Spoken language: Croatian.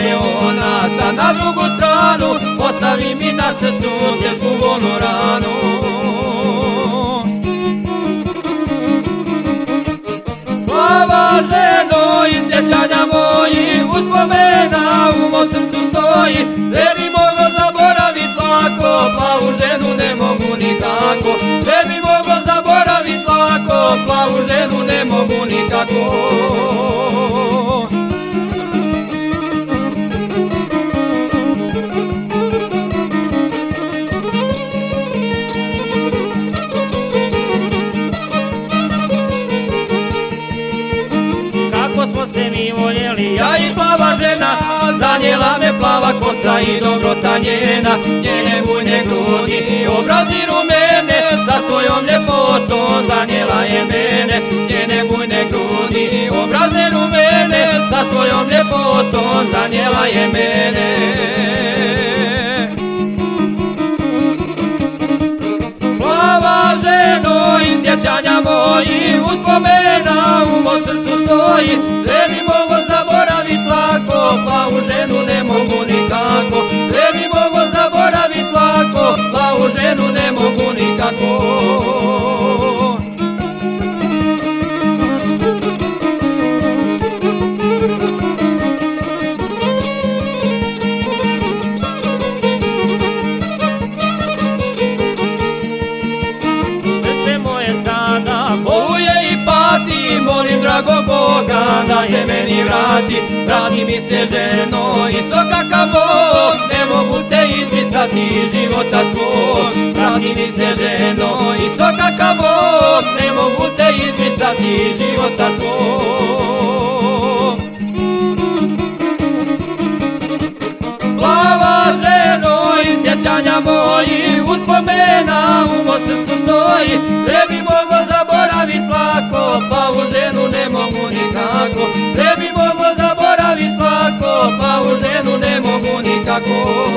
je ona, sad na drugu stranu ostavi mi na srcu tešku bolnu ranu. Plava ženo i sjećanja moji, uspomena u mom srcu stoji. Sve bi moglo zaboravit lako, plavu ženu ne mogu nikako. Sve bi moglo zaboravit lako, plavu ženu ne mogu nikako. Smo se mi voljeli, ja i plava žena, zanijela me plava kosa i dobrota njena. Njene bujne grudi, obrazi rumene, sa svojom ljepotom zanijela je mene. Njene bujne grudi, obrazi rumene, sa svojom ljepotom zanijela je mene. Plava ženo i sjećanja moji, uspomena u mom srcu stoji. Sve bi moglo zaboravit lako, plavu ženu ne mogu nikako. Sve bi moglo zaboravit lako, plavu ženu ne mogu nikako. Molim drago Boga da se meni vrati, vrati mi se ženo isto kakav Bog, ne mogu te izbrisati života svog. Vrati mi se ženo isto kakav Bog, ne mogu te izbrisati života svog. Plava ženo i sjećanja moji, uspomena u mom srcu stoji. Sve bi moglo zaboravit lako, plavu ženu ne mogu nikako. Sve bi moglo zaboravit lako, plavu ženu ne mogu nikako.